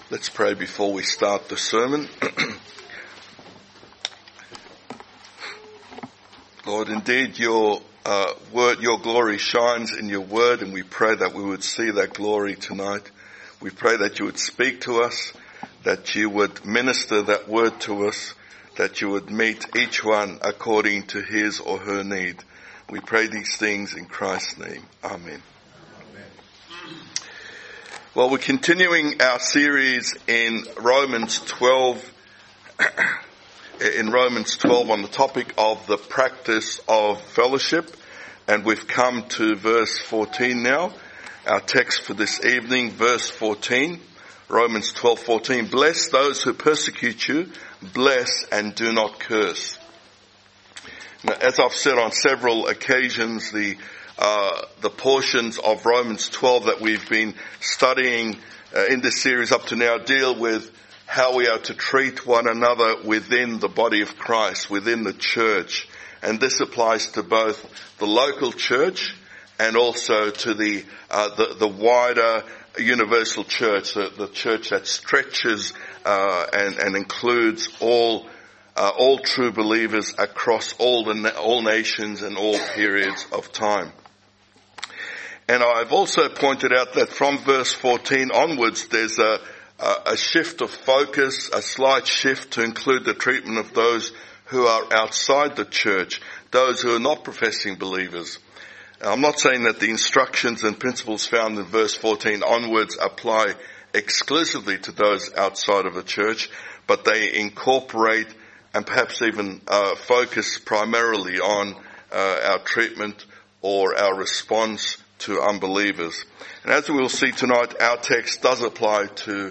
Let's pray before we start the sermon. Lord, indeed your word, your glory shines in your word, and we pray that we would see that glory tonight. We pray that you would speak to us, that you would minister that word to us, that you would meet each one according to his or her need. We pray these things in Christ's name. Amen. Well, we're continuing our series in Romans 12, on the topic of the practice of fellowship. And we've come to verse 14 now. Our text for this evening, verse 14, Romans 12:14. Bless those who persecute you, bless and do not curse. Now, as I've said on several occasions, the portions of Romans 12 that we've been studying in this series up to now deal with how we are to treat one another within the body of Christ, within the church. And this applies to both the local church and also to the wider universal church, the church that stretches and includes all true believers across all nations and all periods of time. And I've also pointed out that from verse 14 onwards, there's a shift of focus, a slight shift to include the treatment of those who are outside the church, those who are not professing believers. I'm not saying that the instructions and principles found in verse 14 onwards apply exclusively to those outside of the church, but they incorporate and perhaps even focus primarily on our treatment or our response to unbelievers. And as we will see tonight, our text does apply to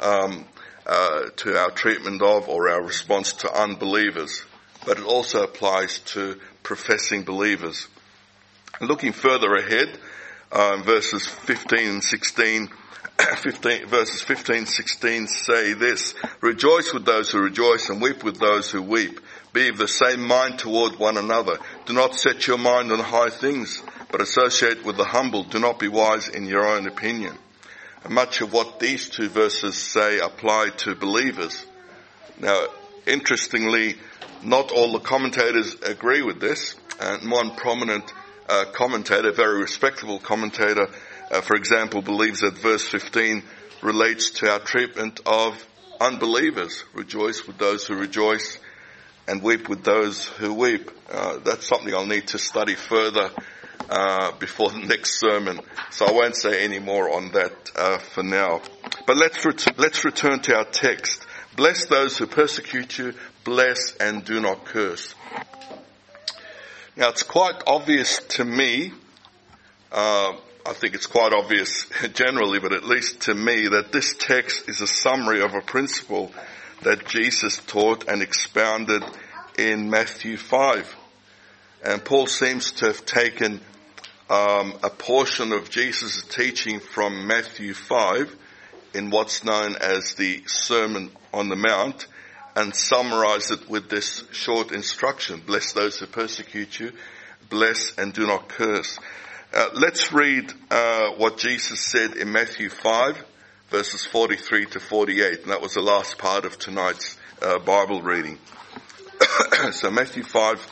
our treatment of or our response to unbelievers, but it also applies to professing believers. And looking further ahead, verses 15 and 16, verses 15 and 16 say this: Rejoice with those who rejoice and weep with those who weep. Be of the same mind toward one another. Do not set your mind on high things, but associate with the humble. Do not be wise in your own opinion. And much of what these two verses say apply to believers. Now, interestingly, not all the commentators agree with this. And one prominent commentator, very respectable commentator, for example, believes that verse 15 relates to our treatment of unbelievers. Rejoice with those who rejoice and weep with those who weep. That's something I'll need to study further before the next sermon, so I won't say any more on that for now. But let's return to our text. Bless those who persecute you, bless and do not curse. Now, it's quite obvious to me, I think it's quite obvious generally, but at least to me, that this text is a summary of a principle that Jesus taught and expounded in Matthew 5. And Paul seems to have taken a portion of Jesus' teaching from Matthew 5 in what's known as the Sermon on the Mount and summarized it with this short instruction: bless those who persecute you, bless and do not curse. Let's read what Jesus said in Matthew 5, verses 43 to 48. And that was the last part of tonight's Bible reading. So Matthew 5,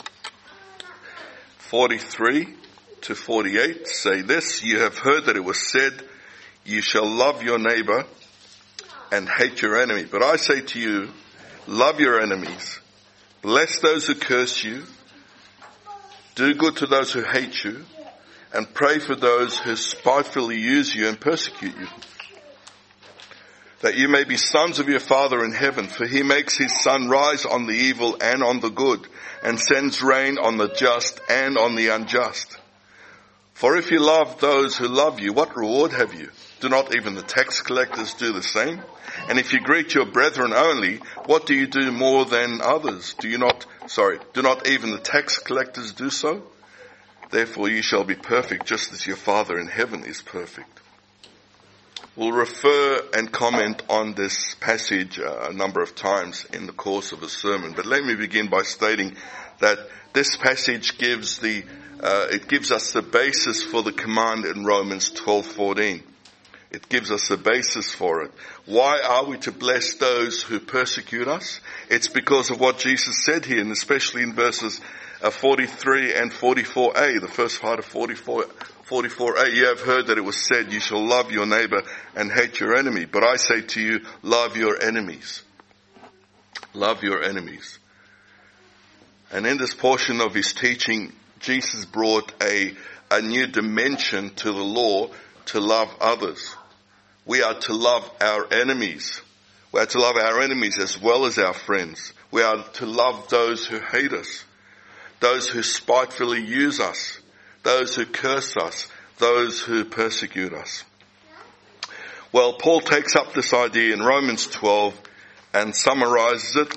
43 to 48 say this: You have heard that it was said, you shall love your neighbor and hate your enemy. But I say to you, love your enemies, bless those who curse you, do good to those who hate you, and pray for those who spitefully use you and persecute you, that you may be sons of your Father in heaven. For he makes his sun rise on the evil and on the good, and sends rain on the just and on the unjust. For if you love those who love you, what reward have you? Do not even the tax collectors do the same? And if you greet your brethren only, what do you do more than others? Do not even the tax collectors do so? Therefore you shall be perfect, just as your Father in heaven is perfect. We'll refer and comment on this passage a number of times in the course of the sermon, but let me begin by stating that this passage gives us the basis for the command in Romans 12:14. It gives us a basis for it. Why are we to bless those who persecute us? It's because of what Jesus said here, and especially in verses 43 and 44a, the first part of 44a. You have heard that it was said, you shall love your neighbor and hate your enemy. But I say to you, love your enemies. Love your enemies. And in this portion of his teaching, Jesus brought a new dimension to the law to love others. We are to love our enemies. We are to love our enemies as well as our friends. We are to love those who hate us, those who spitefully use us, those who curse us, those who persecute us. Well, Paul takes up this idea in Romans 12 and summarizes it,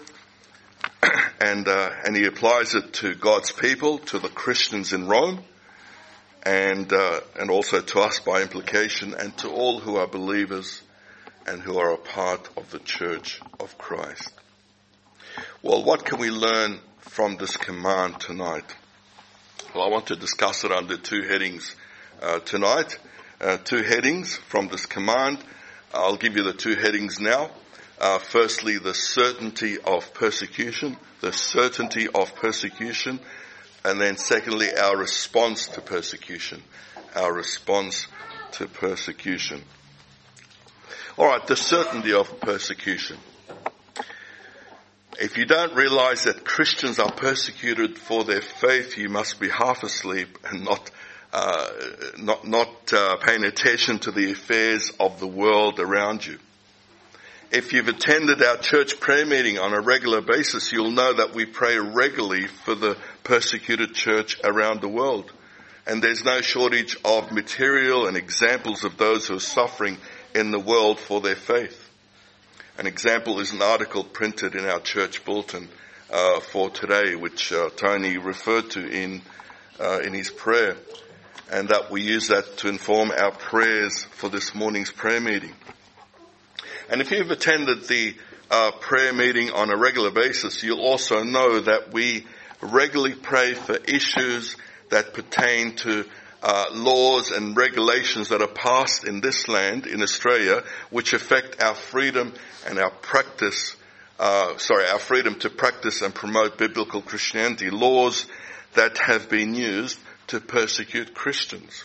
and he applies it to God's people, to the Christians in Rome, and also to us by implication, and to all who are believers and who are a part of the Church of Christ. Well, what can we learn from this command tonight? Well, I want to discuss it under two headings tonight. Two headings from this command. I'll give you the two headings now. Firstly, the certainty of persecution. The certainty of persecution. And then secondly, our response to persecution. Our response to persecution. All right, the certainty of persecution. If you don't realize that Christians are persecuted for their faith, you must be half asleep and not paying attention to the affairs of the world around you. If you've attended our church prayer meeting on a regular basis, you'll know that we pray regularly for the persecuted church around the world. And there's no shortage of material and examples of those who are suffering in the world for their faith. An example is an article printed in our church bulletin for today, which Tony referred to in his prayer, and that we use that to inform our prayers for this morning's prayer meeting. And if you've attended the prayer meeting on a regular basis, you'll also know that we regularly pray for issues that pertain to laws and regulations that are passed in this land, in Australia, which affect our freedom and our freedom to practice and promote biblical Christianity. Laws that have been used to persecute Christians.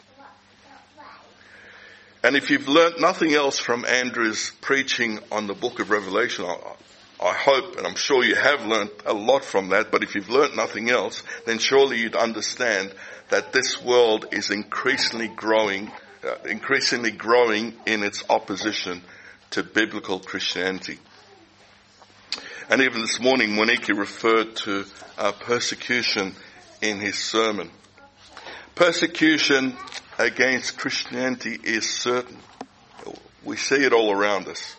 And if you've learnt nothing else from Andrew's preaching on the book of Revelation, I hope, and I'm sure you have learnt a lot from that, but if you've learnt nothing else, then surely you'd understand that this world is increasingly growing in its opposition to biblical Christianity. And even this morning, Monique referred to persecution in his sermon. Persecution against Christianity is certain. We see it all around us.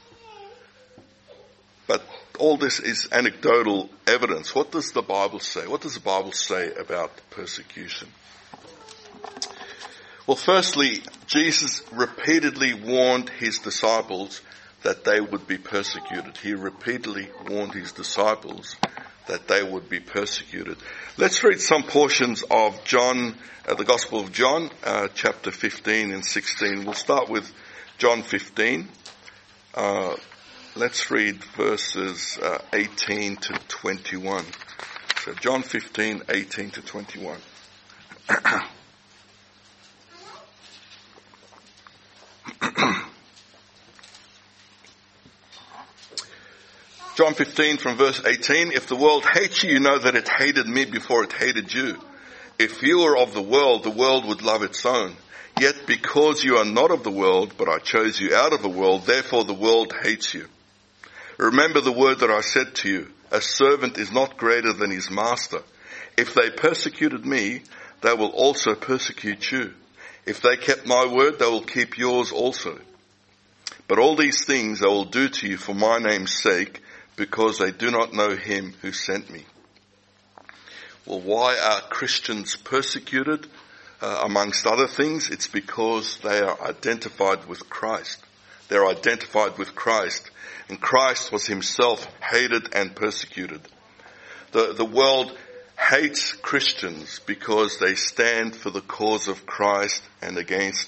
But all this is anecdotal evidence. What does the Bible say? What does the Bible say about persecution? Well, firstly, Jesus repeatedly warned his disciples that they would be persecuted. He repeatedly warned his disciples that they would be persecuted. Let's read some portions of John, the Gospel of John, chapter 15 and 16. We'll start with John 15. Let's read verses 18 to 21. So John 15, 18 to 21. John 15 from verse 18, if the world hates you, you know that it hated me before it hated you. If you were of the world would love its own. Yet because you are not of the world, but I chose you out of the world, therefore the world hates you. Remember the word that I said to you, a servant is not greater than his master. If they persecuted me, they will also persecute you. If they kept my word, they will keep yours also. But all these things I will do to you for my name's sake, because they do not know him who sent me. Well, why are Christians persecuted? Amongst other things, it's because they are identified with Christ. They're identified with Christ. And Christ was himself hated and persecuted. The world hates Christians because they stand for the cause of Christ and against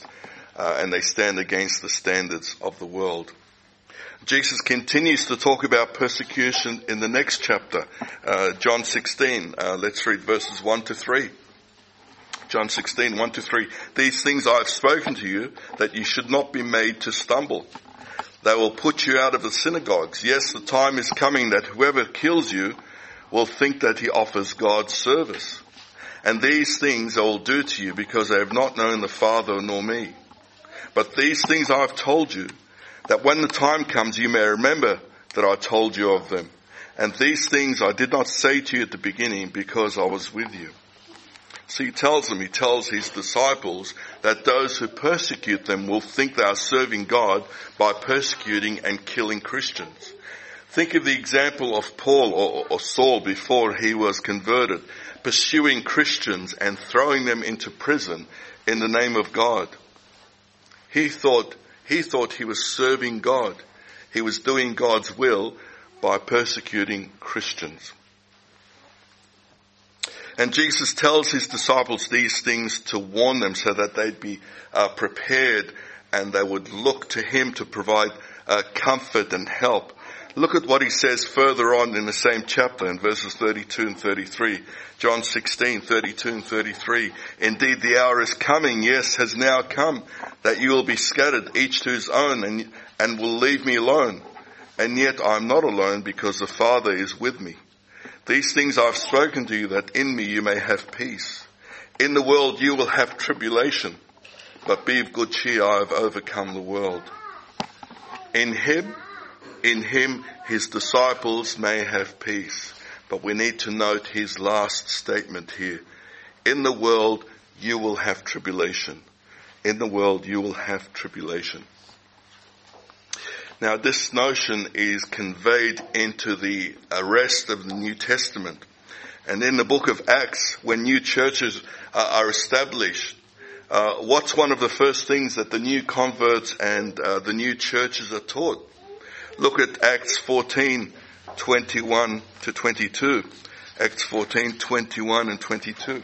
and they stand against the standards of the world. Jesus continues to talk about persecution in the next chapter, John 16. Let's read verses 1 to 3. John 16, 1 to 3. These things I have spoken to you, that you should not be made to stumble. They will put you out of the synagogues. Yes, the time is coming that whoever kills you will think that he offers God service. And these things I will do to you because they have not known the Father nor me. But these things I have told you, that when the time comes you may remember that I told you of them. And these things I did not say to you at the beginning because I was with you. So he tells his disciples that those who persecute them will think they are serving God by persecuting and killing Christians. Think of the example of Paul or Saul before he was converted, pursuing Christians and throwing them into prison in the name of God. He thought he was serving God. He was doing God's will by persecuting Christians. And Jesus tells his disciples these things to warn them so that they'd be prepared and they would look to him to provide comfort and help. Look at what he says further on in the same chapter in verses 32 and 33. John 16, 32 and 33. Indeed, the hour is coming, yes, has now come, that you will be scattered, each to his own, and will leave me alone. And yet I am not alone, because the Father is with me. These things I have spoken to you, that in me you may have peace. In the world you will have tribulation, but be of good cheer, I have overcome the world. In him, his disciples may have peace. But we need to note his last statement here. In the world you will have tribulation. In the world you will have tribulation. Now this notion is conveyed into the rest of the New Testament. And in the book of Acts, when new churches are established, what's one of the first things that the new converts and the new churches are taught? Look at Acts 14, 21 to 22. Acts 14, 21 and 22.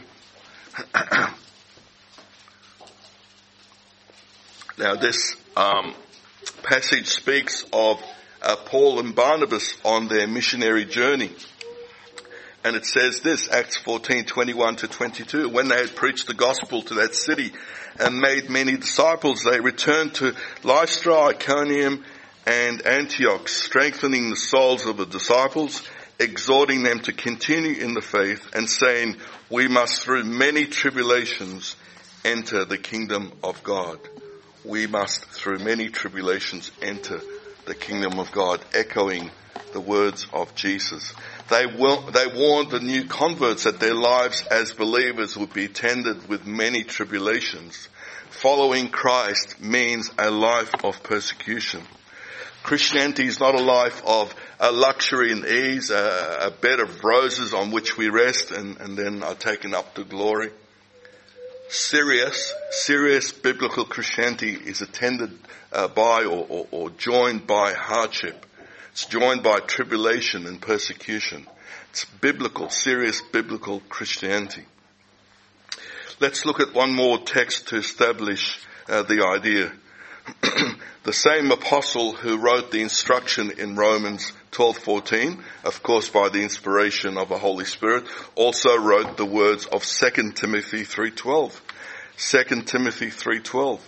Now this passage speaks of Paul and Barnabas on their missionary journey. And it says this, Acts 14, 21 to 22. When they had preached the gospel to that city and made many disciples, they returned to Lystra, Iconium, and Antioch, strengthening the souls of the disciples, exhorting them to continue in the faith, and saying, we must through many tribulations enter the kingdom of God. We must through many tribulations enter the kingdom of God, echoing the words of Jesus. They warned the new converts that their lives as believers would be attended with many tribulations. Following Christ means a life of persecution. Christianity is not a life of luxury and ease, a bed of roses on which we rest and then are taken up to glory. Serious biblical Christianity is attended by or joined by hardship. It's joined by tribulation and persecution. It's serious biblical Christianity. Let's look at one more text to establish the idea. The same apostle who wrote the instruction in Romans 12:14, of course by the inspiration of the Holy Spirit, also wrote the words of 2 Timothy 3:12. 2 Timothy 3:12.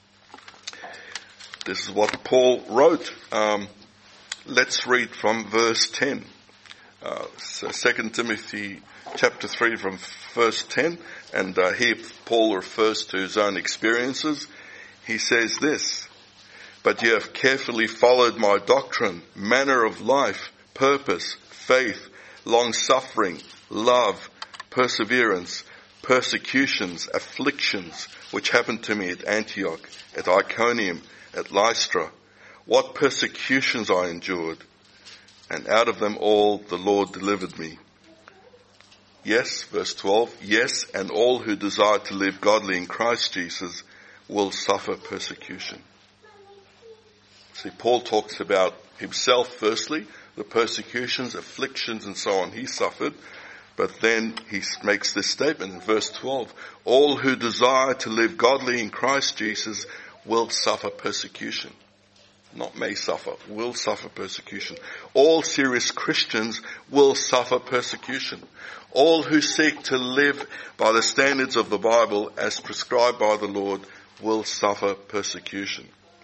This is what Paul wrote. Let's read from verse 10. So 2 Timothy chapter 3 from verse 10, and here Paul refers to his own experiences. He says this, but you have carefully followed my doctrine, manner of life, purpose, faith, long-suffering, love, perseverance, persecutions, afflictions, which happened to me at Antioch, at Iconium, at Lystra. What persecutions I endured, and out of them all the Lord delivered me. Yes, verse 12, yes, and all who desire to live godly in Christ Jesus will suffer persecution. See, Paul talks about himself firstly, the persecutions, afflictions and so on he suffered, but then he makes this statement in verse 12, all who desire to live godly in Christ Jesus will suffer persecution. Not may suffer, will suffer persecution. All serious Christians will suffer persecution. All who seek to live by the standards of the Bible as prescribed by the Lord will suffer persecution.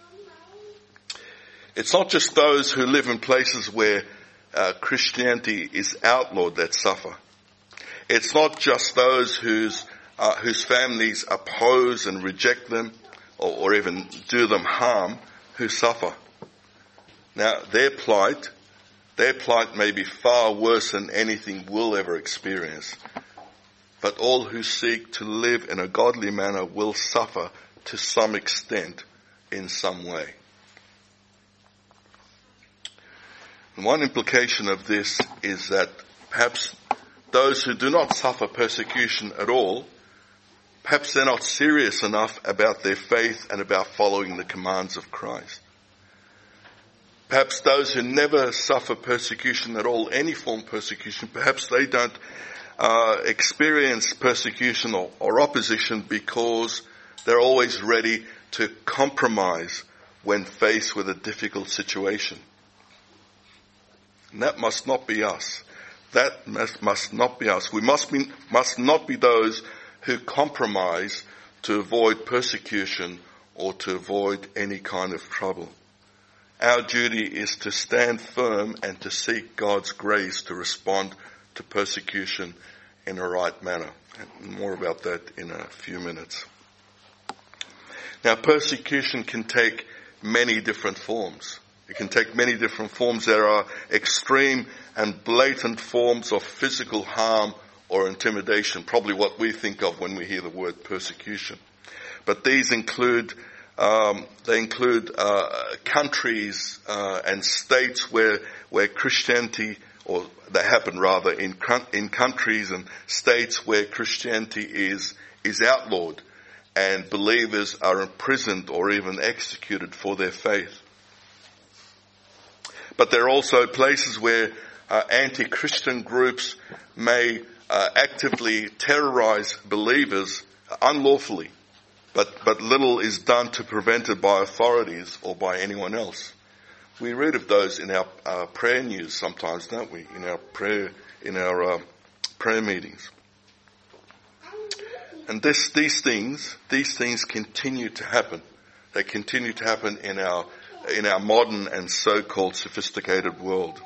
It's not just those who live in places where Christianity is outlawed that suffer. It's not just those whose families oppose and reject them or even do them harm who suffer. Now, their plight may be far worse than anything we'll ever experience. But all who seek to live in a godly manner will suffer to some extent in some way. And one implication of this is that perhaps those who do not suffer persecution at all, perhaps they're not serious enough about their faith and about following the commands of Christ. Perhaps those who never suffer persecution at all, any form of persecution, perhaps they don't experience persecution or opposition because they're always ready to compromise when faced with a difficult situation. And that must not be us. That must not be us. We must not be those who compromise to avoid persecution or to avoid any kind of trouble. Our duty is to stand firm and to seek God's grace to respond to persecution in a right manner. And more about that in a few minutes. Now, persecution can take many different forms. It can take many different forms. There are extreme and blatant forms of physical harm or intimidation, probably what we think of when we hear the word persecution. But these include countries and states where Christianity, or they happen rather in countries and states where Christianity is outlawed and believers are imprisoned or even executed for their faith. But there are also places where anti-Christian groups may actively terrorize believers unlawfully, but little is done to prevent it by authorities or by anyone else. We read of those in our prayer news sometimes, don't we? In our prayer meetings. And these things continue to happen. They continue to happen in our modern and so-called sophisticated world.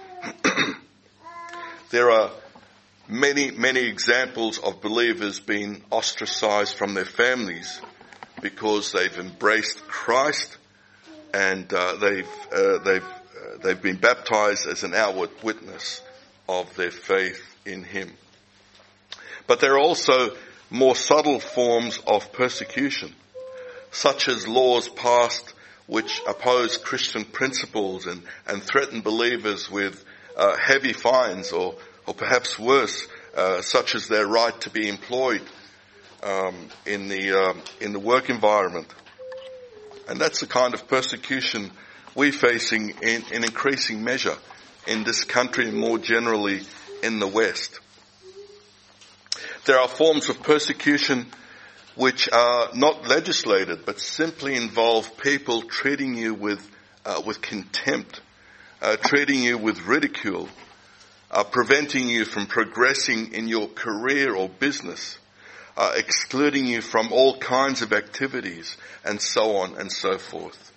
There are many examples of believers being ostracized from their families because they've embraced Christ and they've been baptized as an outward witness of their faith in Him. But there are also more subtle forms of persecution, such as laws passed which oppose Christian principles and threaten believers with heavy fines or perhaps worse, such as their right to be employed in the work environment. And that's the kind of persecution we're facing in increasing measure in this country and more generally in the West. There are forms of persecution which are not legislated, but simply involve people treating you with contempt, treating you with ridicule, preventing you from progressing in your career or business, excluding you from all kinds of activities, and so on and so forth.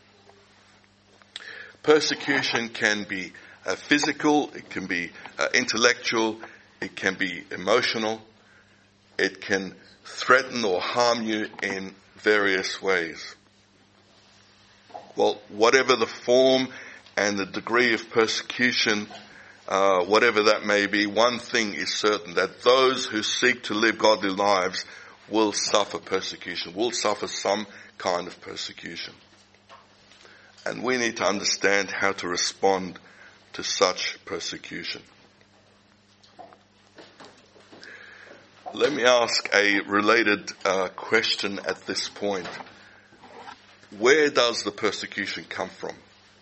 Persecution can be physical, it can be intellectual, it can be emotional, it can threaten or harm you in various ways. Well, whatever the form and the degree of persecution, whatever that may be, one thing is certain, that those who seek to live godly lives will suffer persecution, will suffer some kind of persecution. And we need to understand how to respond to such persecution. Let me ask a related question at this point. Where does the persecution come from?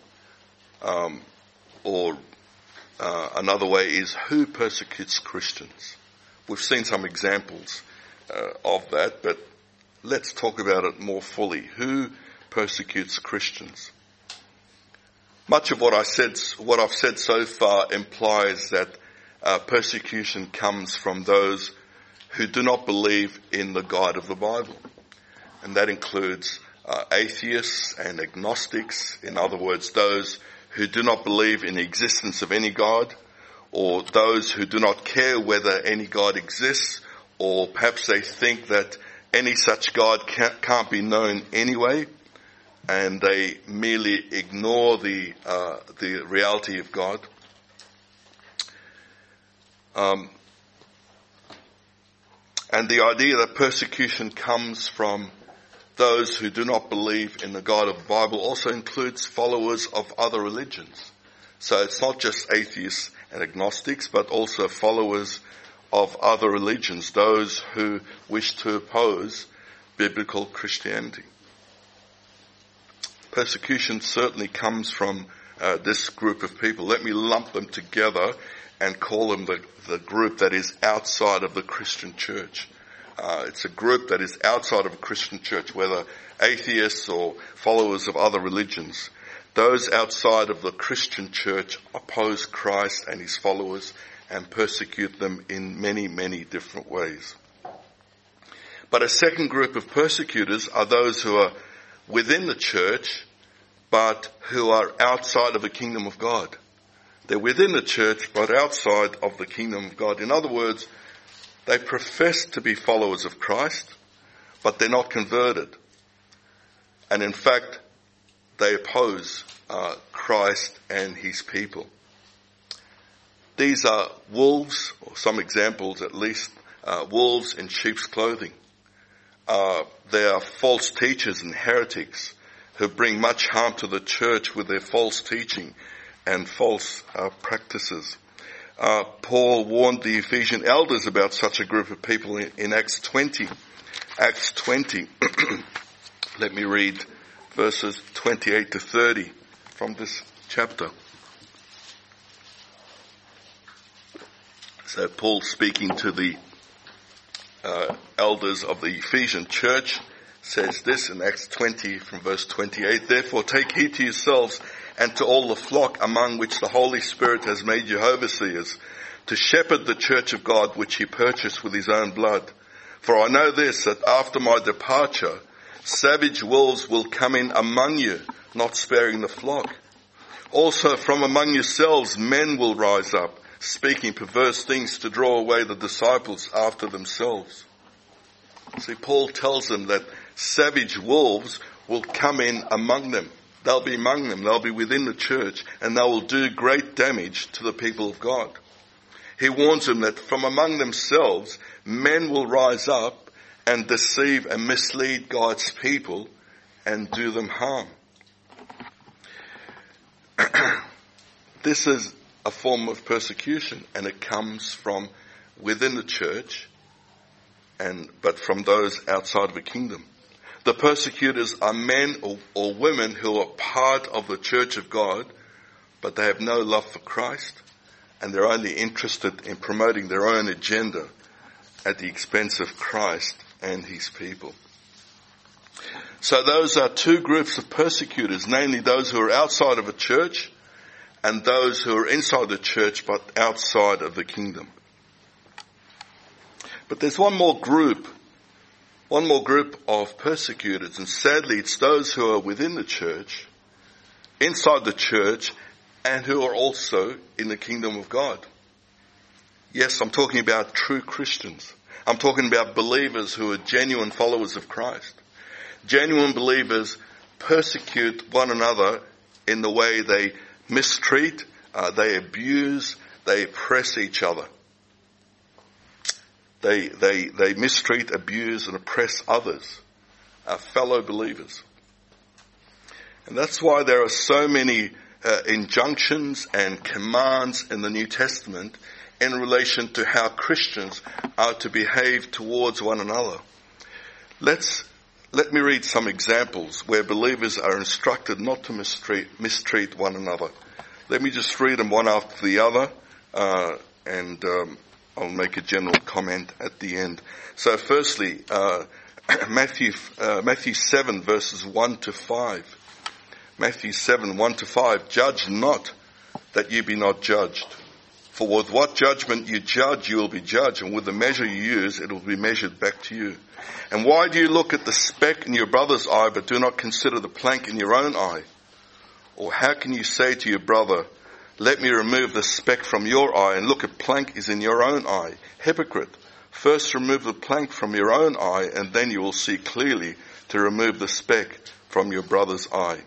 Another way is, who persecutes Christians? We've seen some examples of that, but let's talk about it more fully. Who persecutes Christians. Much of what I've said so far implies that persecution comes from those who do not believe in the God of the Bible. And that includes atheists and agnostics, in other words, those who do not believe in the existence of any God, or those who do not care whether any God exists, or perhaps they think that any such God can't be known anyway, and they merely ignore the reality of God. And the idea that persecution comes from those who do not believe in the God of the Bible also includes followers of other religions. So it's not just atheists and agnostics, but also followers of other religions, those who wish to oppose biblical Christianity. Persecution certainly comes from this group of people. Let me lump them together and call them the group that is outside of the Christian church. It's a group that is outside of a Christian church, whether atheists or followers of other religions. Those outside of the Christian church oppose Christ and his followers and persecute them in many, many different ways. But a second group of persecutors are those who are within the church, but who are outside of the kingdom of God. They're within the church, but outside of the kingdom of God. In other words, they profess to be followers of Christ, but they're not converted. And in fact, they oppose Christ and his people. These are wolves, or some examples at least, wolves in sheep's clothing. They are false teachers and heretics who bring much harm to the church with their false teaching and false practices. Paul warned the Ephesian elders about such a group of people in Acts 20. Acts 20. Let me read verses 28 to 30 from this chapter. So Paul, speaking to the elders of the Ephesian church, says this in Acts 20 from verse 28, "Therefore take heed to yourselves and to all the flock among which the Holy Spirit has made you overseers, to shepherd the church of God which he purchased with his own blood. For I know this, that after my departure, savage wolves will come in among you, not sparing the flock. Also from among yourselves men will rise up, speaking perverse things to draw away the disciples after themselves." See, Paul tells them that savage wolves will come in among them. They'll be among them. They'll be within the church, and they will do great damage to the people of God. He warns them that from among themselves, men will rise up and deceive and mislead God's people and do them harm. This is a form of persecution, and it comes from within the church, but from those outside of the kingdom. The persecutors are men or women who are part of the church of God, but they have no love for Christ, and they're only interested in promoting their own agenda at the expense of Christ and his people. So those are two groups of persecutors, namely those who are outside of a church and those who are inside the church but outside of the kingdom. But there's one more group of persecutors, and sadly it's those who are within the church, inside the church, and who are also in the kingdom of God. Yes, I'm talking about true Christians. I'm talking about believers who are genuine followers of Christ. Genuine believers persecute one another in the way they mistreat, they abuse, they oppress each other. They mistreat, abuse, and oppress others, our fellow believers. And that's why there are so many injunctions and commands in the New Testament in relation to how Christians are to behave towards one another. Let me read some examples where believers are instructed not to mistreat one another. Let me just read them one after the other, and I'll make a general comment at the end. So firstly, Matthew 7 verses 1 to 5. Matthew 7, 1 to 5. Judge not that you be not judged. For with what judgment you judge, you will be judged, and with the measure you use, it will be measured back to you. And why do you look at the speck in your brother's eye, but do not consider the plank in your own eye? Or how can you say to your brother, let me remove the speck from your eye, and look, a plank is in your own eye? Hypocrite, first remove the plank from your own eye, and then you will see clearly to remove the speck from your brother's eye.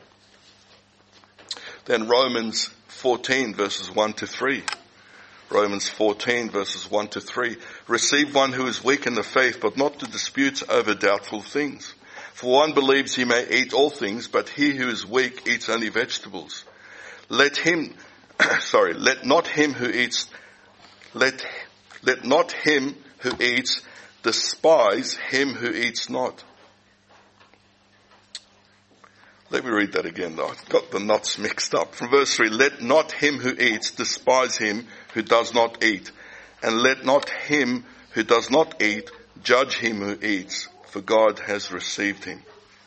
Then Romans 14 verses 1 to 3. Romans 14 verses 1 to 3. Receive one who is weak in the faith, but not to dispute over doubtful things. For one believes he may eat all things, but he who is weak eats only vegetables. Let not him who eats despise him who eats not. Let me read that again though. I've got the knots mixed up. From verse 3, let not him who eats despise him who does not eat. And let not him who does not eat judge him who eats, for God has received him.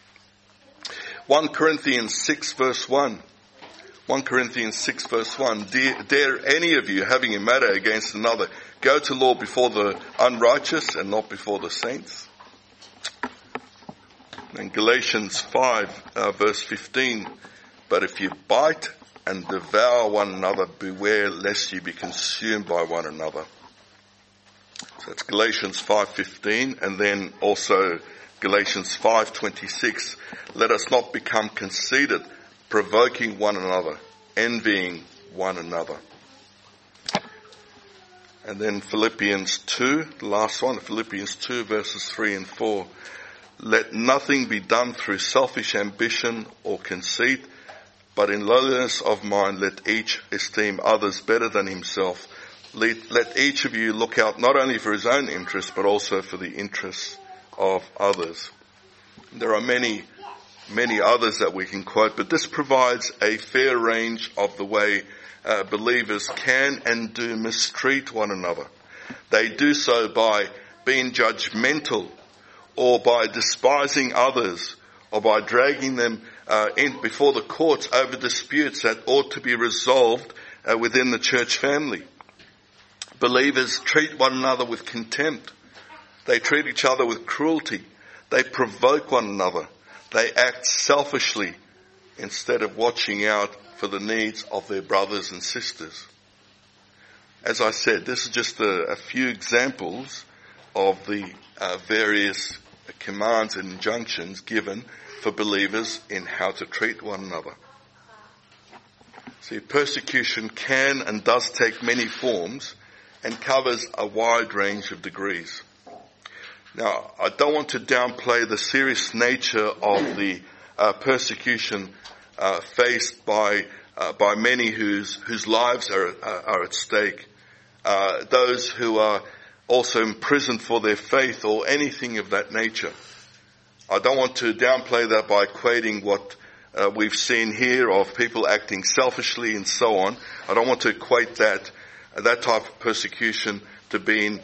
1 Corinthians 6 verse 1. 1 Corinthians 6 verse 1. Dare any of you, having a matter against another, go to law before the unrighteous and not before the saints? In Galatians 5 verse 15, but if you bite and devour one another, beware lest you be consumed by one another. So it's Galatians 5:15, and then also Galatians 5:26. Let us not become conceited, provoking one another, envying one another. And then Philippians 2, the last one, Philippians 2 verses 3 and 4. Let nothing be done through selfish ambition or conceit, but in lowliness of mind let each esteem others better than himself. Let each of you look out not only for his own interests, but also for the interests of others. There are many others that we can quote, but this provides a fair range of the way believers can and do mistreat one another. They do so by being judgmental, or by despising others, or by dragging them in before the courts over disputes that ought to be resolved within the church family. Believers treat one another with contempt. They treat each other with cruelty. They provoke one another. They act selfishly instead of watching out for the needs of their brothers and sisters. As I said, this is just a few examples of the various commands and injunctions given for believers in how to treat one another. See, persecution can and does take many forms and covers a wide range of degrees. Now, I don't want to downplay the serious nature of the persecution faced by many whose lives are at stake. Those who are also imprisoned for their faith or anything of that nature. I don't want to downplay that by equating what we've seen here of people acting selfishly and so on. I don't want to equate that type of persecution to being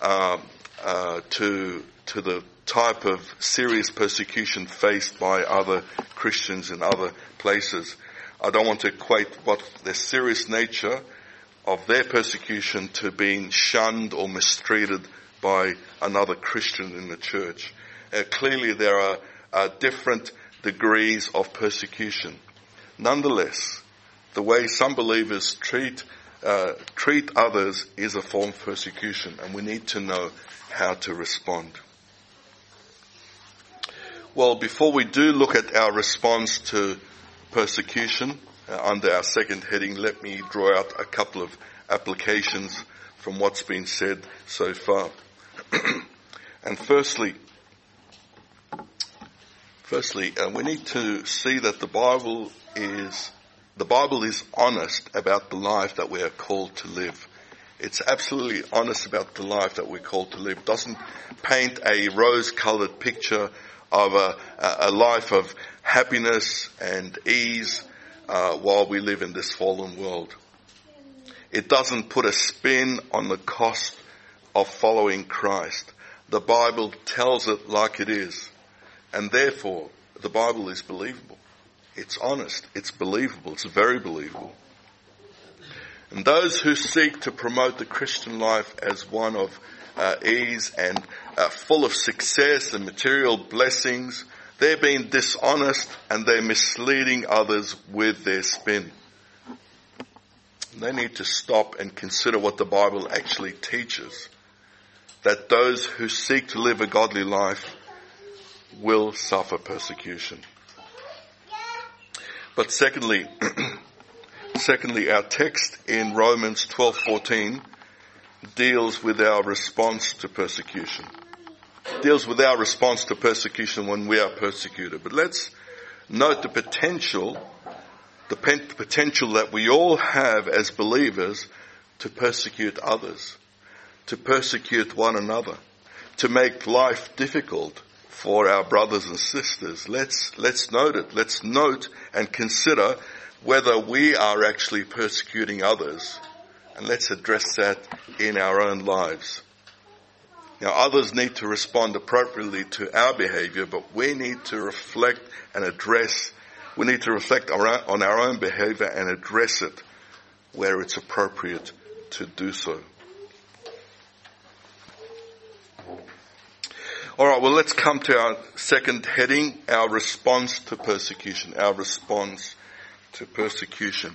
to the type of serious persecution faced by other Christians in other places. I don't want to equate what the serious nature of their persecution to being shunned or mistreated by another Christian in the church. Clearly there are different degrees of persecution. Nonetheless, the way some believers treat others is a form of persecution, and we need to know how to respond. Well, before we do look at our response to persecution, under our second heading, let me draw out a couple of applications from what's been said so far. And firstly, we need to see that the Bible is honest about the life that we are called to live. It's absolutely honest about the life that we're called to live. It doesn't paint a rose-colored picture of a life of happiness and ease while we live in this fallen world. It doesn't put a spin on the cost of following Christ. The Bible tells it like it is. And therefore, the Bible is believable. It's honest. It's believable. It's very believable. And those who seek to promote the Christian life as one of ease and full of success and material blessings, they're being dishonest and they're misleading others with their spin. They need to stop and consider what the Bible actually teaches. That those who seek to live a godly life will suffer persecution. But secondly, our text in Romans 12:14 deals with our response to persecution. Deals with our response to persecution when we are persecuted. But let's note the potential that we all have as believers to persecute others, to persecute one another, to make life difficult for our brothers and sisters. Let's note it. Let's note and consider whether we are actually persecuting others. And let's address that in our own lives. Now, others need to respond appropriately to our behavior, but we need to reflect and address. We need to reflect on our own behavior and address it where it's appropriate to do so. All right, well, let's come to our second heading, our response to persecution. Our response to persecution.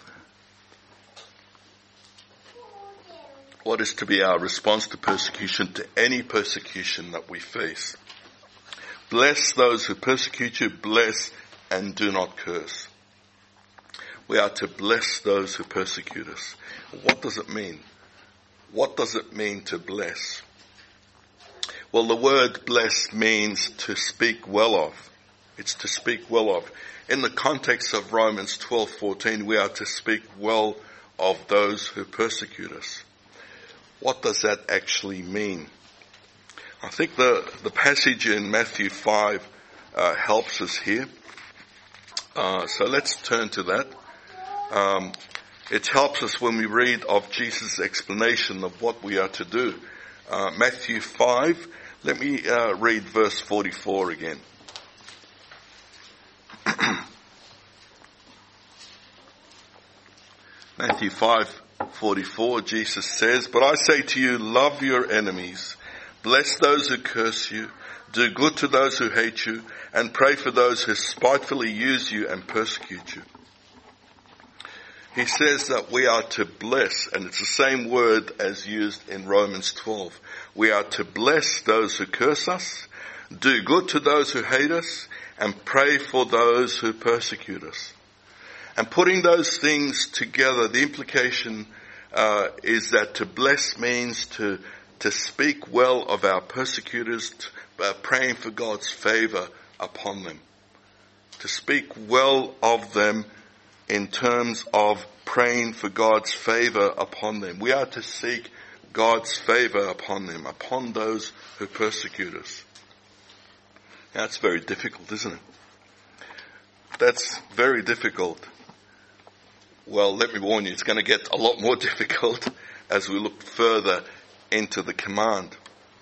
What is to be our response to persecution, to any persecution that we face? Bless those who persecute you, bless and do not curse. We are to bless those who persecute us. What does it mean? What does it mean to bless? Well, the word bless means to speak well of. It's to speak well of. In the context of Romans 12:14, we are to speak well of those who persecute us. What does that actually mean? I think the passage in Matthew 5 helps us here. So let's turn to that. It helps us when we read of Jesus' explanation of what we are to do. Matthew 5, let me read verse 44 again. Matthew 5:44, Jesus says, "But I say to you, love your enemies, bless those who curse you, do good to those who hate you, and pray for those who spitefully use you and persecute you." He says that we are to bless, and it's the same word as used in Romans 12. We are to bless those who curse us, do good to those who hate us, and pray for those who persecute us. And putting those things together, the implication is that to bless means to speak well of our persecutors, praying for God's favor upon them. To speak well of them in terms of praying for God's favor upon them. We are to seek God's favor upon them, upon those who persecute us. Now, that's very difficult, isn't it? That's very difficult. Well, let me warn you, it's going to get a lot more difficult as we look further into the command.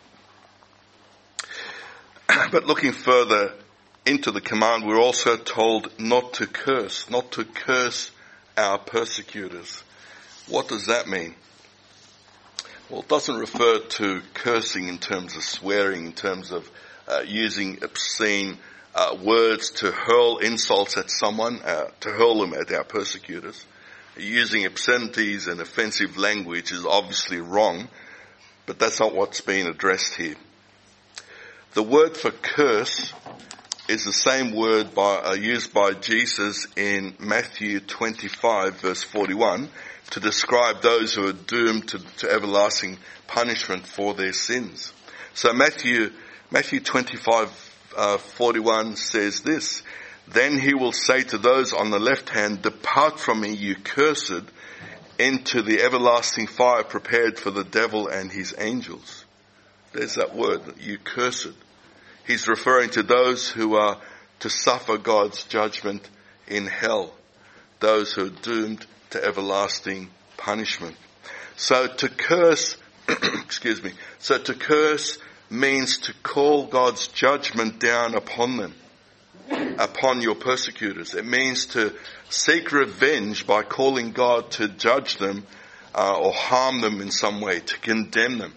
But looking further into the command, we're also told not to curse our persecutors. What does that mean? Well, it doesn't refer to cursing in terms of swearing, in terms of using obscene words to hurl insults at someone, to hurl them at our persecutors. Using obscenities and offensive language is obviously wrong, but that's not what's being addressed here. The word for curse is the same word used by Jesus in Matthew 25 verse 41 to describe those who are doomed to everlasting punishment for their sins. So Matthew 25 41 says this, "Then he will say to those on the left hand, 'Depart from me, you cursed, into the everlasting fire prepared for the devil and his angels.'" There's that word, you cursed. He's referring to those who are to suffer God's judgment in hell, those who are doomed to everlasting punishment. So to curse, to curse means to call God's judgment down upon them, upon your persecutors. It means to seek revenge by calling God to judge them or harm them in some way, to condemn them.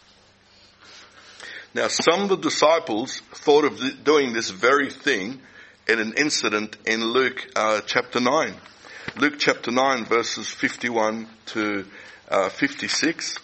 Now, some of the disciples thought of doing this very thing in an incident in Luke chapter 9. Luke chapter 9 verses 51 to 56.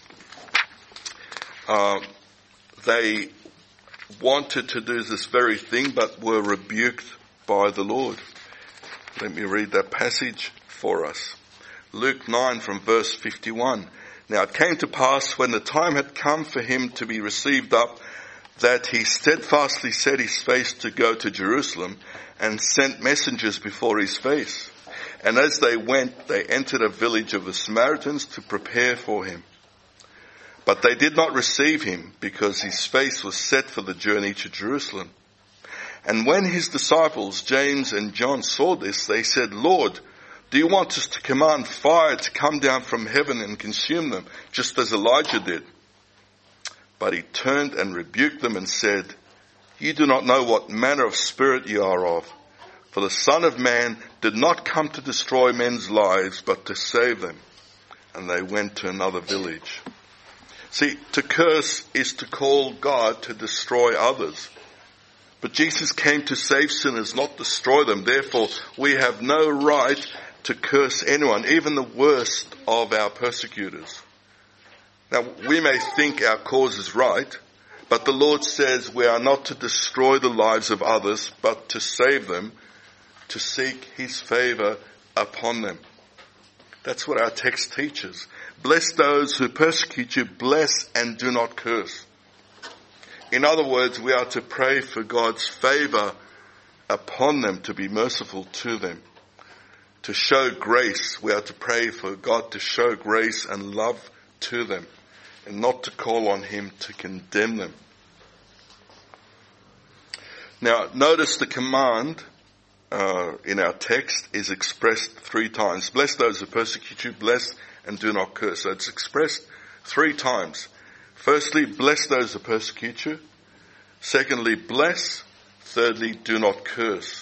They wanted to do this very thing but were rebuked by the Lord. Let me read that passage for us. Luke 9 from verse 51. Now it came to pass when the time had come for him to be received up, that he steadfastly set his face to go to Jerusalem and sent messengers before his face. And as they went, they entered a village of the Samaritans to prepare for him. But they did not receive him, because his face was set for the journey to Jerusalem. And when his disciples, James and John, saw this, they said, Lord, do you want us to command fire to come down from heaven and consume them, just as Elijah did? But he turned and rebuked them and said, you do not know what manner of spirit you are of. For the Son of Man did not come to destroy men's lives, but to save them. And they went to another village. See, to curse is to call God to destroy others. But Jesus came to save sinners, not destroy them. Therefore, we have no right to curse anyone, even the worst of our persecutors. Now, we may think our cause is right, but the Lord says we are not to destroy the lives of others, but to save them, to seek his favor upon them. That's what our text teaches. Bless those who persecute you, bless and do not curse. In other words, we are to pray for God's favor upon them, to be merciful to them. To show grace, we are to pray for God to show grace and love to them, and not to call on him to condemn them. Now, notice the command in our text is expressed 3 times. Bless those who persecute you, bless and do not curse. So it's expressed 3 times. Firstly, bless those who persecute you. Secondly, bless. Thirdly, do not curse.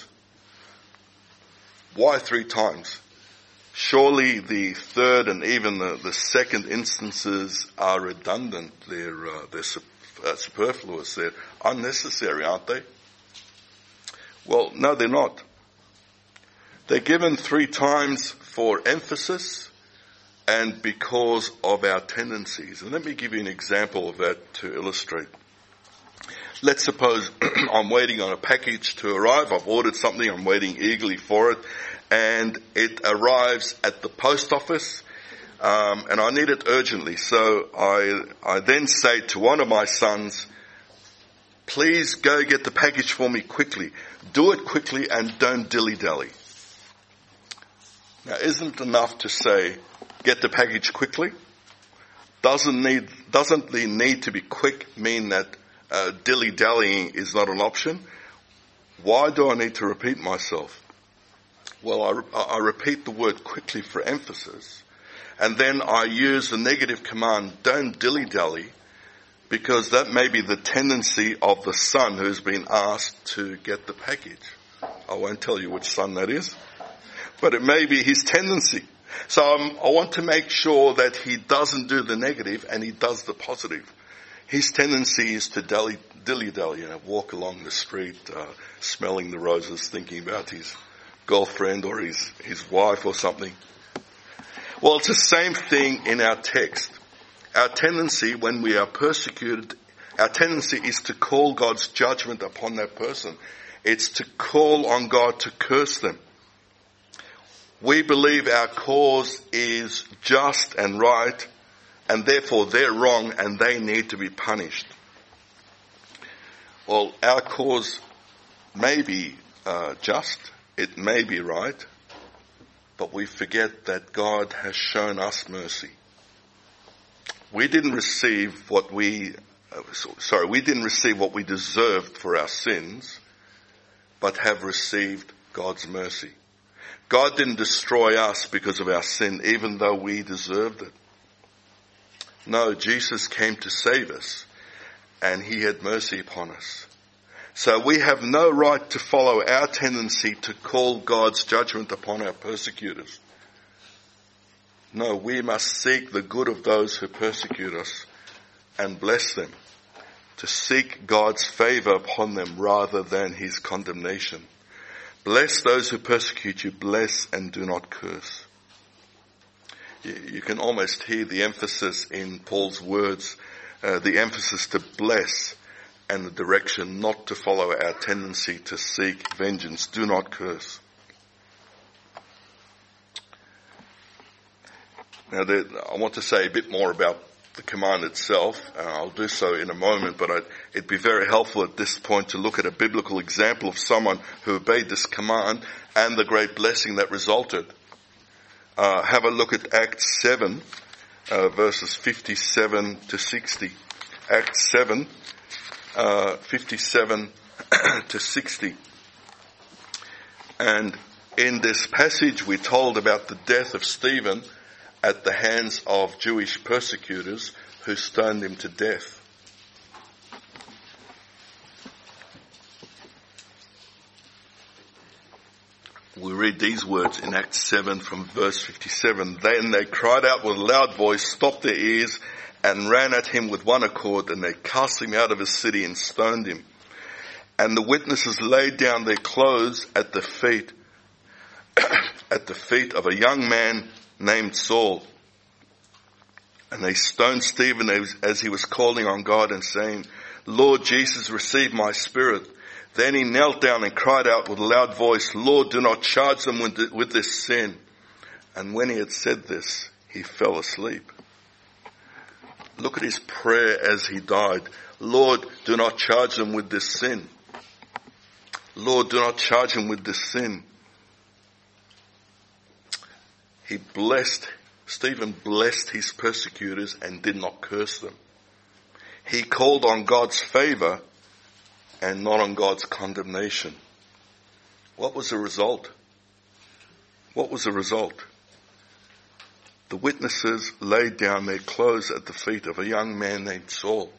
Why 3 times? Surely the third and even the second instances are redundant. They're superfluous. They're unnecessary, aren't they? Well, no, they're not. They're given 3 times for emphasis and because of our tendencies. And let me give you an example of that to illustrate. Let's suppose I'm waiting on a package to arrive. I've ordered something. I'm waiting eagerly for it. And it arrives at the post office. And I need it urgently. So I then say to one of my sons, please go get the package for me quickly. Do it quickly and don't dilly-dally. Now, isn't it enough to say, get the package quickly? Doesn't the need to be quick mean that dilly-dallying is not an option? Why do I need to repeat myself? Well, I repeat the word quickly for emphasis. And then I use the negative command, don't dilly-dally, because that may be the tendency of the son who's been asked to get the package. I won't tell you which son that is, but it may be his tendency. So I want to make sure that he doesn't do the negative and he does the positive. His tendency is to dilly-dally, walk along the street, smelling the roses, thinking about his girlfriend or his wife or something. Well, it's the same thing in our text. Our tendency when we are persecuted, our tendency is to call God's judgment upon that person. It's to call on God to curse them. We believe our cause is just and right, and therefore they're wrong and they need to be punished. Well, our cause may be just, it may be right, but we forget that God has shown us mercy. We didn't receive what we deserved for our sins, but have received God's mercy. God didn't destroy us because of our sin, even though we deserved it. No, Jesus came to save us. and he had mercy upon us. So we have no right to follow our tendency to call God's judgment upon our persecutors. No, we must seek the good of those who persecute us and bless them, to seek God's favor upon them rather than his condemnation. Bless those who persecute you, bless and do not curse. You can almost hear the emphasis in Paul's words, the emphasis to bless and the direction not to follow our tendency to seek vengeance. Do not curse. Now, I want to say a bit more about the command itself. I'll do so in a moment, but it'd be very helpful at this point to look at a biblical example of someone who obeyed this command and the great blessing that resulted. Have a look at Acts 7, verses 57 to 60. Acts 7, 57 to 60. And in this passage we're told about the death of Stephen at the hands of Jewish persecutors who stoned him to death. We read these words in Acts 7 from verse 57. Then they cried out with a loud voice, stopped their ears, and ran at him with one accord, and they cast him out of his city and stoned him. And the witnesses laid down their clothes at the feet of a young man named Saul. And they stoned Stephen as he was calling on God and saying, Lord Jesus, receive my spirit. Then he knelt down and cried out with a loud voice, Lord, do not charge them with this sin. And when he had said this, he fell asleep. Look at his prayer as he died. Lord, do not charge them with this sin. Lord, do not charge them with this sin. Stephen blessed his persecutors and did not curse them. He called on God's favor and not on God's condemnation. What was the result? What was the result? The witnesses laid down their clothes at the feet of a young man named Saul.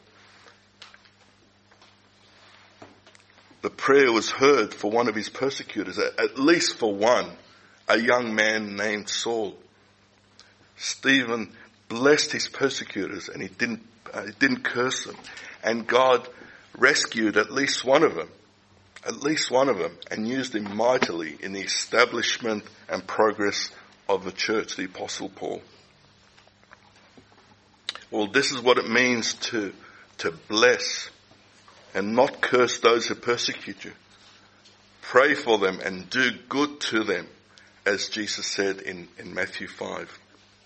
The prayer was heard for one of his persecutors, at least for one, a young man named Saul. Stephen blessed his persecutors and he didn't curse them. And God rescued at least one of them, and used him mightily in the establishment and progress of the church, the Apostle Paul. Well, this is what it means to bless and not curse those who persecute you. Pray for them and do good to them, as Jesus said in Matthew 5.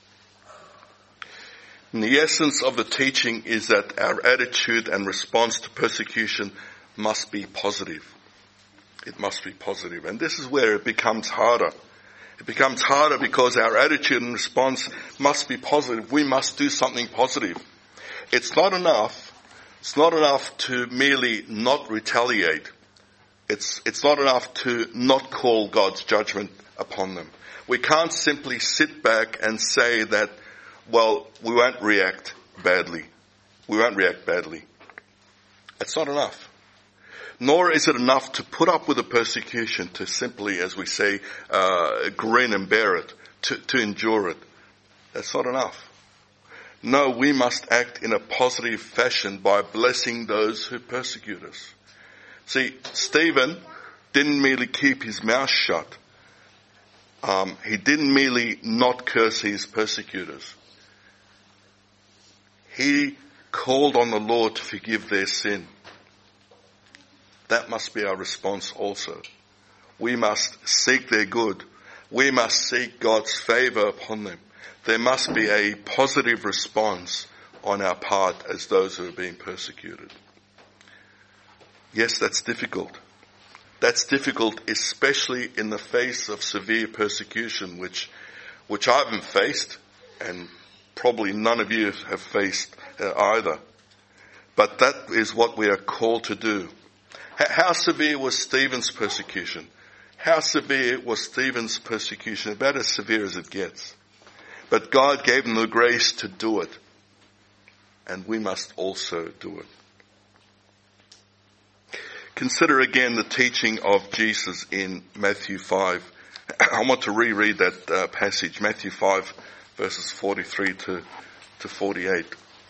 And the essence of the teaching is that our attitude and response to persecution must be positive. It must be positive. And this is where it becomes harder. It becomes harder because our attitude and response must be positive. We must do something positive. It's not enough to merely not retaliate. It's not enough to not call God's judgment upon them. We can't simply sit back and say that, well, we won't react badly. We won't react badly. It's not enough. Nor is it enough to put up with the persecution, to simply, as we say, grin and bear it, to endure it. That's not enough. No, we must act in a positive fashion by blessing those who persecute us. See, Stephen didn't merely keep his mouth shut. He didn't merely not curse his persecutors. He called on the Lord to forgive their sin. That must be our response also. We must seek their good. We must seek God's favor upon them. There must be a positive response on our part as those who are being persecuted. Yes, that's difficult. That's difficult, especially in the face of severe persecution, which I haven't faced, and probably none of you have faced either. But that is what we are called to do. How severe was Stephen's persecution? How severe was Stephen's persecution? About as severe as it gets. But God gave him the grace to do it. And we must also do it. consider again the teaching of Jesus in Matthew 5. I want to reread that passage, Matthew 5, verses 43 to 48.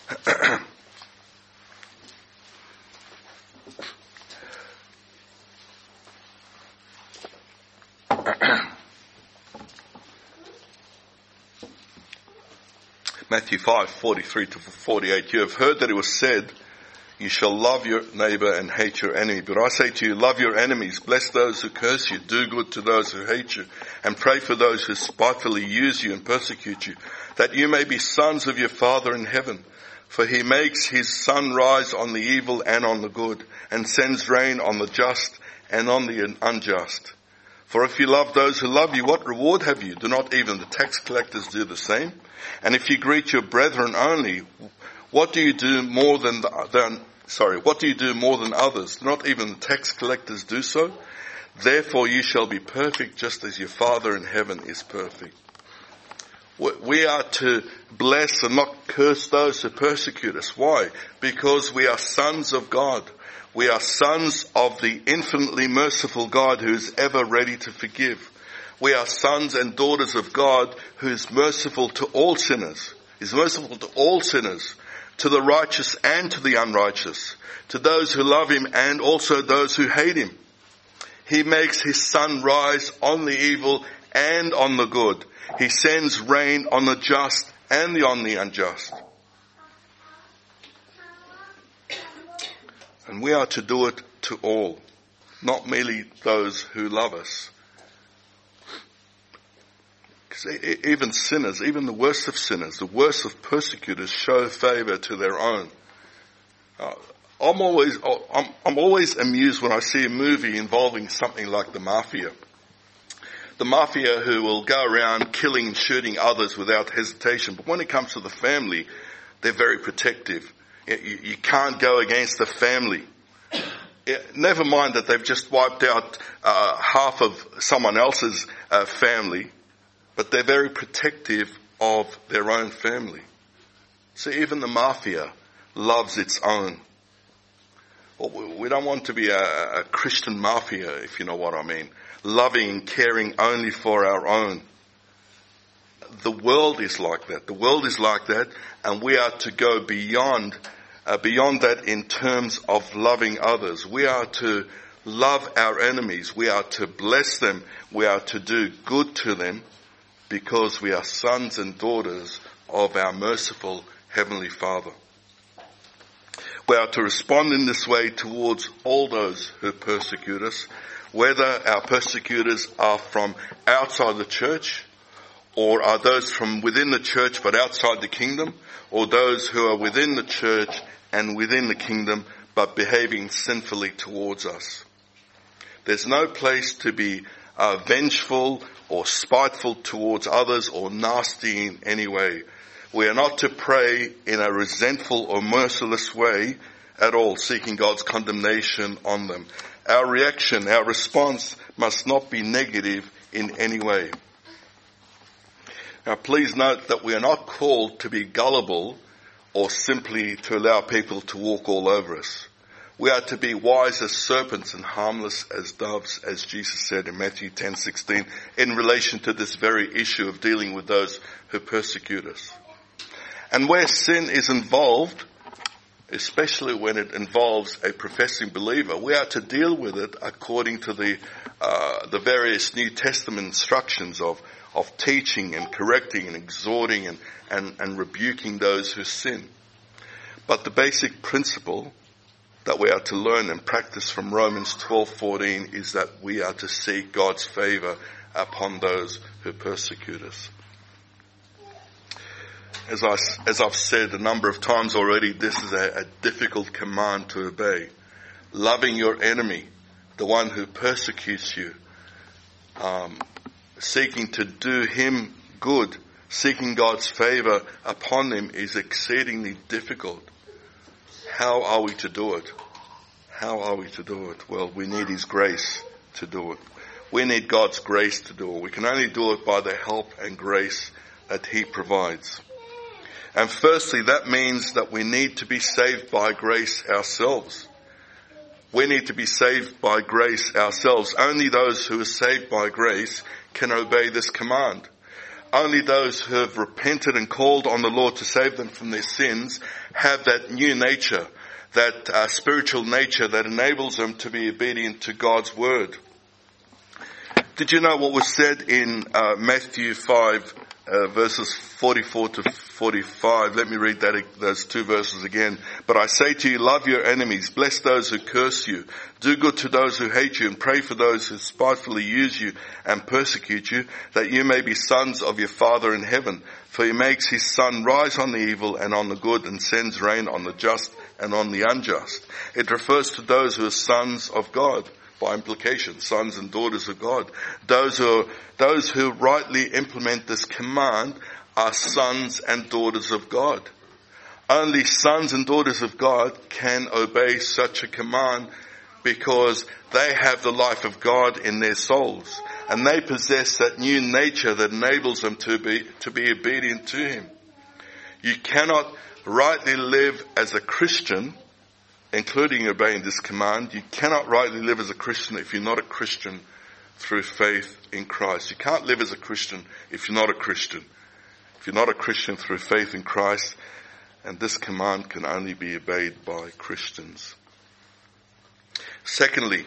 Matthew 5, 43 to 48. You have heard that it was said, you shall love your neighbor and hate your enemy. But I say to you, love your enemies, bless those who curse you, do good to those who hate you, and pray for those who spitefully use you and persecute you, that you may be sons of your Father in heaven. For he makes his sun rise on the evil and on the good, and sends rain on the just and on the unjust. For if you love those who love you, what reward have you? Do not even the tax collectors do the same? And if you greet your brethren only, what do you do more than others? Do not even the tax collectors do so? Therefore you shall be perfect, just as your Father in heaven is perfect. We are to bless and not curse those who persecute us. Why? Because we are sons of God. We are sons of the infinitely merciful God who is ever ready to forgive. We are sons and daughters of God who is merciful to all sinners. Is merciful to all sinners, to the righteous and to the unrighteous, to those who love him and also those who hate him. He makes his sun rise on the evil and on the good. He sends rain on the just and on the unjust. And we are to do it to all, not merely those who love us. Because even sinners, even the worst of sinners, the worst of persecutors show favor to their own. I'm always amused when I see a movie involving something like the mafia. The mafia who will go around killing and shooting others without hesitation. But when it comes to the family, they're very protective. You can't go against the family. Never mind that they've just wiped out half of someone else's family, but they're very protective of their own family. So even the mafia loves its own. Well, we don't want to be a Christian mafia, if you know what I mean. Loving and caring only for our own. The world is like that. The world is like that, and we are to go beyond that in terms of loving others. We are to love our enemies. We are to bless them. We are to do good to them because we are sons and daughters of our merciful Heavenly Father. We are to respond in this way towards all those who persecute us, whether our persecutors are from outside the church, or are those from within the church but outside the kingdom, or those who are within the church and within the kingdom but behaving sinfully towards us. There's no place to be vengeful or spiteful towards others or nasty in any way. We are not to pray in a resentful or merciless way at all, seeking God's condemnation on them. Our reaction, our response must not be negative in any way. Now please note that we are not called to be gullible or simply to allow people to walk all over us. We are to be wise as serpents and harmless as doves, as Jesus said in Matthew 10:16, in relation to this very issue of dealing with those who persecute us. And where sin is involved, especially when it involves a professing believer, we are to deal with it according to the various New Testament instructions of teaching and correcting and exhorting and rebuking those who sin. But the basic principle that we are to learn and practice from Romans 12:14 is that we are to seek God's favor upon those who persecute us. As I've said a number of times already, this is a difficult command to obey. Loving your enemy, the one who persecutes you, seeking to do him good, seeking God's favor upon him is exceedingly difficult. How are we to do it? How are we to do it? Well, we need his grace to do it. We need God's grace to do it. We can only do it by the help and grace that he provides. And firstly, that means that we need to be saved by grace ourselves. We need to be saved by grace ourselves. Only those who are saved by grace can obey this command. Only those who have repented and called on the Lord to save them from their sins have that new nature, that spiritual nature that enables them to be obedient to God's word. Did you know what was said in Matthew 5, verses 44 to 45? Let me read those two verses again. But I say to you, love your enemies, bless those who curse you, do good to those who hate you, and pray for those who spitefully use you and persecute you, that you may be sons of your Father in heaven. For he makes his sun rise on the evil and on the good, and sends rain on the just and on the unjust. It refers to those who are sons of God. By implication, sons and daughters of God. Those who rightly implement this command are sons and daughters of God. Only sons and daughters of God can obey such a command because they have the life of God in their souls, and they possess that new nature that enables them to be obedient to Him. You cannot rightly live as a Christian, including obeying this command. You cannot rightly live as a Christian if you're not a Christian through faith in Christ. You can't live as a Christian if you're not a Christian. If you're not a Christian through faith in Christ, and this command can only be obeyed by Christians. Secondly,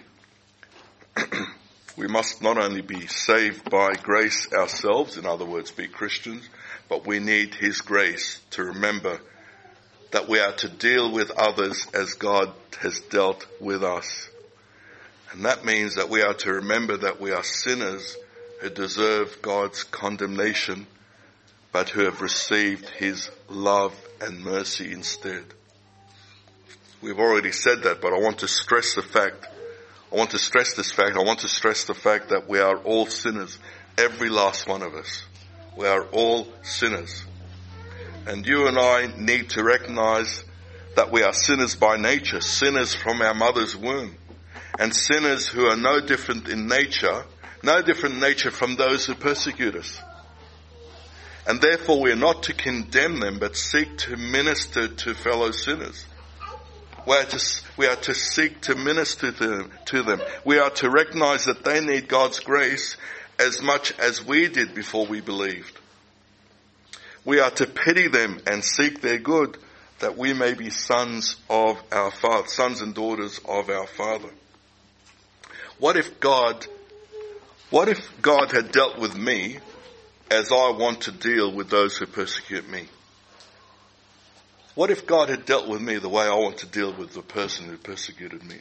we must not only be saved by grace ourselves, in other words, be Christians, but we need His grace to remember that we are to deal with others as God has dealt with us. And that means that we are to remember that we are sinners who deserve God's condemnation, but who have received His love and mercy instead. We've already said that, but I want to stress this fact. I want to stress the fact that we are all sinners. Every last one of us. We are all sinners. And you and I need to recognize that we are sinners by nature, sinners from our mother's womb, and sinners who are no different in nature from those who persecute us. And therefore we are not to condemn them, but seek to minister to fellow sinners. We are to seek to minister to them. We are to recognize that they need God's grace as much as we did before we believed. We are to pity them and seek their good, that we may be sons of our Father, sons and daughters of our Father. What if God had dealt with me as I want to deal with those who persecute me? What if God had dealt with me the way I want to deal with the person who persecuted me?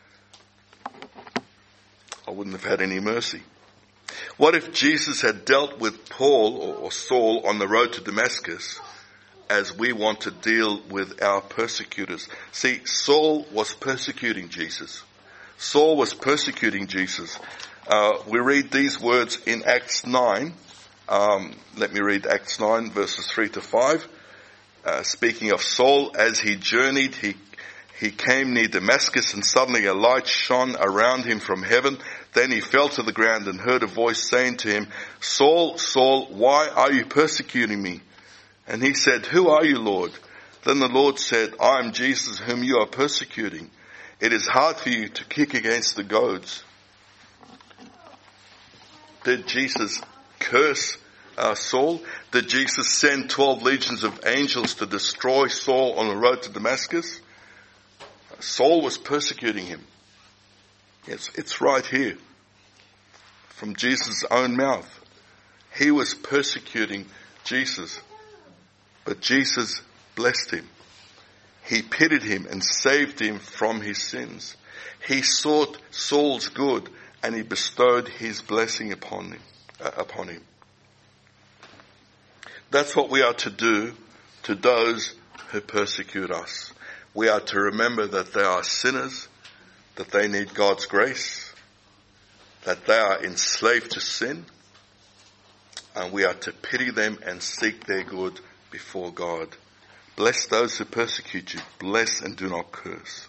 I wouldn't have had any mercy. What if Jesus had dealt with Paul or Saul on the road to Damascus as we want to deal with our persecutors? See, Saul was persecuting Jesus. Saul was persecuting Jesus. We read these words in Acts 9. Let me read Acts 9 verses 3 to 5. Speaking of Saul, as he journeyed, he came near Damascus, and suddenly a light shone around him from heaven. Then he fell to the ground and heard a voice saying to him, Saul, Saul, why are you persecuting me? And he said, Who are you, Lord? Then the Lord said, I am Jesus whom you are persecuting. It is hard for you to kick against the goads. Did Jesus curse Saul? Did Jesus send 12 legions of angels to destroy Saul on the road to Damascus? Saul was persecuting him. Yes, it's right here from Jesus' own mouth. He was persecuting Jesus, but Jesus blessed him. He pitied him and saved him from his sins. He sought Saul's good, and he bestowed his blessing upon him. That's what we are to do to those who persecute us. We are to remember that they are sinners, that they need God's grace, that they are enslaved to sin, and we are to pity them and seek their good before God. Bless those who persecute you. Bless and do not curse.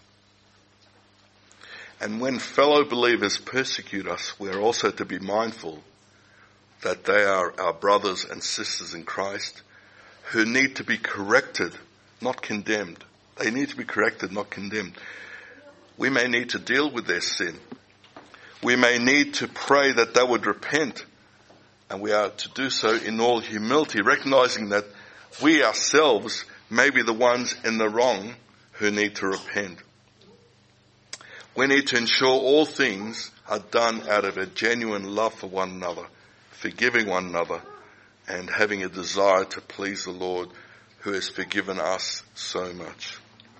And when fellow believers persecute us, we are also to be mindful that they are our brothers and sisters in Christ who need to be corrected, not condemned. They need to be corrected, not condemned. we may need to deal with their sin. We may need to pray that they would repent, and we are to do so in all humility, recognizing that we ourselves may be the ones in the wrong who need to repent. We need to ensure all things are done out of a genuine love for one another, forgiving one another, and having a desire to please the Lord who has forgiven us so much.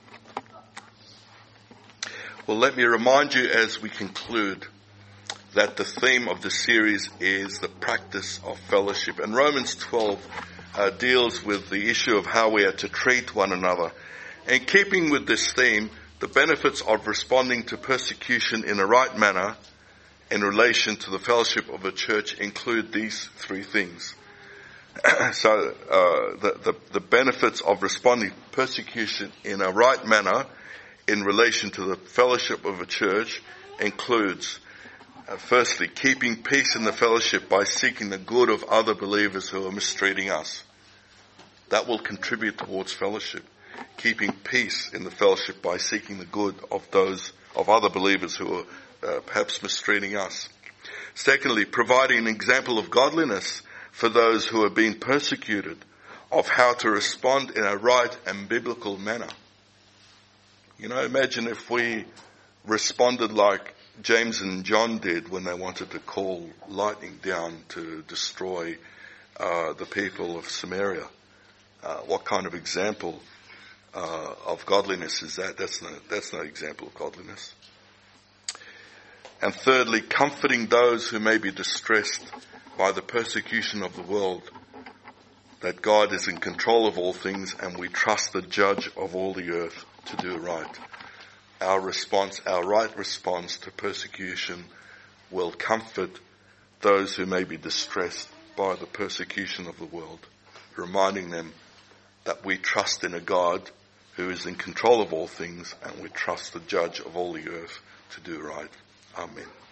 Well, let me remind you as we conclude that the theme of the series is the practice of fellowship. And Romans 12 deals with the issue of how we are to treat one another. And keeping with this theme, the benefits of responding to persecution in a right manner in relation to the fellowship of a church include these three things. So the benefits of responding to persecution in a right manner in relation to the fellowship of a church includes, firstly, keeping peace in the fellowship by seeking the good of other believers who are mistreating us. That will contribute towards fellowship. Keeping peace in the fellowship by seeking the good of other believers who are perhaps mistreating us. Secondly, providing an example of godliness for those who are being persecuted, of how to respond in a right and biblical manner. You know, imagine if we responded like James and John did when they wanted to call lightning down to destroy the people of Samaria. What kind of example of godliness is that? That's no example of godliness. And thirdly, comforting those who may be distressed by the persecution of the world, that God is in control of all things and we trust the judge of all the earth to do right. Our right response to persecution will comfort those who may be distressed by the persecution of the world, reminding them that we trust in a God who is in control of all things and we trust the judge of all the earth to do right. Amen.